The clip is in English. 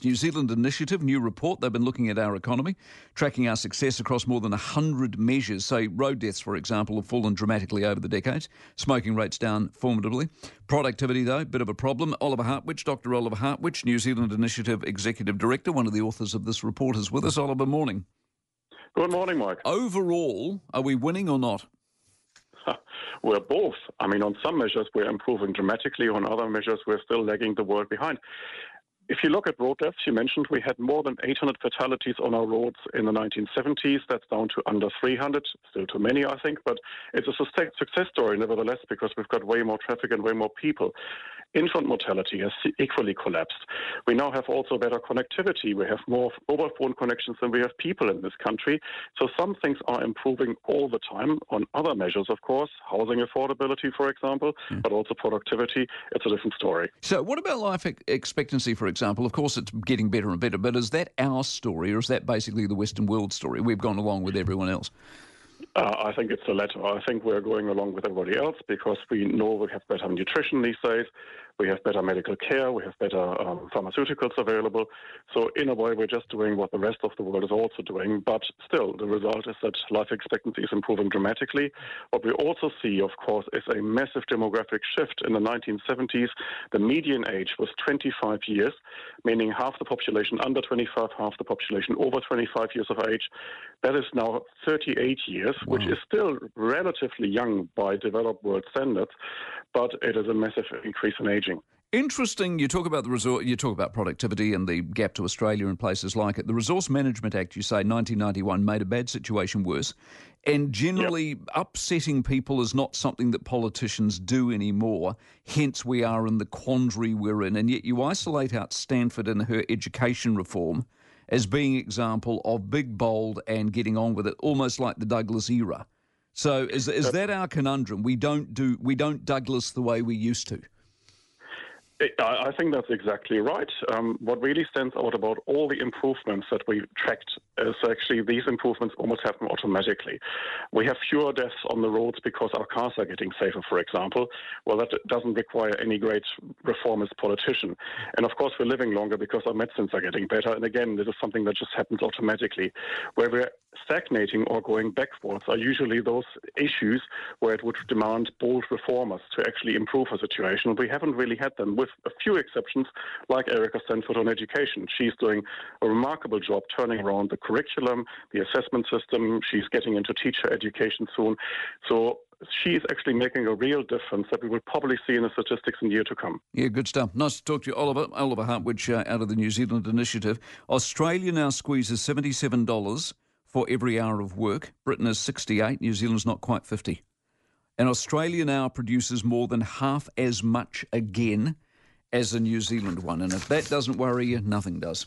New Zealand Initiative, new report. They've been looking at our economy, tracking our success across more than 100 measures. Say road deaths, for example, have fallen dramatically over the decades. Smoking rates down formidably. Productivity, though, bit of a problem. Oliver Hartwich, Dr. Oliver Hartwich, New Zealand Initiative Executive Director, one of the authors of this report, is with us. Oliver, morning. Good morning, Mike. Overall, are we winning or not? We're both. I mean, on some measures, we're improving dramatically. On other measures, we're still lagging the world behind. If you look at road deaths, you mentioned we had more than 800 fatalities on our roads in the 1970s. That's down to under 300. Still too many, I think, but it's a success story nevertheless because we've got way more traffic and way more people. Infant mortality has equally collapsed. We now have also better connectivity. We have more mobile phone connections than we have people in this country. So some things are improving all the time. On other measures, of course, housing affordability, for example, but also productivity, it's a different story. So what about life expectancy, for example? Of course, it's getting better and better, but is that our story or is that basically the Western world story? We've gone along with everyone else. I think it's the latter. I think we're going along with everybody else because we know we have better nutrition these days. We have better medical care. We have better pharmaceuticals available. So in a way, we're just doing what the rest of the world is also doing. But still, the result is that life expectancy is improving dramatically. What we also see, of course, is a massive demographic shift. In the 1970s, the median age was 25 years, meaning half the population under 25, half the population over 25 years of age. That is now 38 years, which is still relatively young by developed world standards, but it is a massive increase in aging. Interesting. You talk about you talk about productivity and the gap to Australia and places like it. The Resource Management Act, you say, 1991, made a bad situation worse. And generally, upsetting people is not something that politicians do anymore. Hence, we are in the quandary we're in. And yet you isolate out Stanford and her education reform as being an example of big, bold and getting on with it, almost like the Douglas era. So is that our conundrum? We don't Douglas the way we used to. I think that's exactly right. What really stands out about all the improvements that we tracked is actually these improvements almost happen automatically. We have fewer deaths on the roads because our cars are getting safer, for example. Well, that doesn't require any great reformist politician. And of course, we're living longer because our medicines are getting better. And again, this is something that just happens automatically. Where we're stagnating or going backwards are usually those issues where it would demand bold reformers to actually improve a situation. We haven't really had them, with a few exceptions, like Erica Stanford on education. She's doing a remarkable job turning around the curriculum, the assessment system. She's getting into teacher education soon. So she's actually making a real difference that we will probably see in the statistics in the year to come. Yeah, good stuff. Nice to talk to you, Oliver. Oliver Hartwich out of the New Zealand Initiative. Australia now squeezes $77 for every hour of work. Britain is 68. New Zealand's not quite 50. And Australia now produces more than half as much again as the New Zealand one. And if that doesn't worry you, nothing does.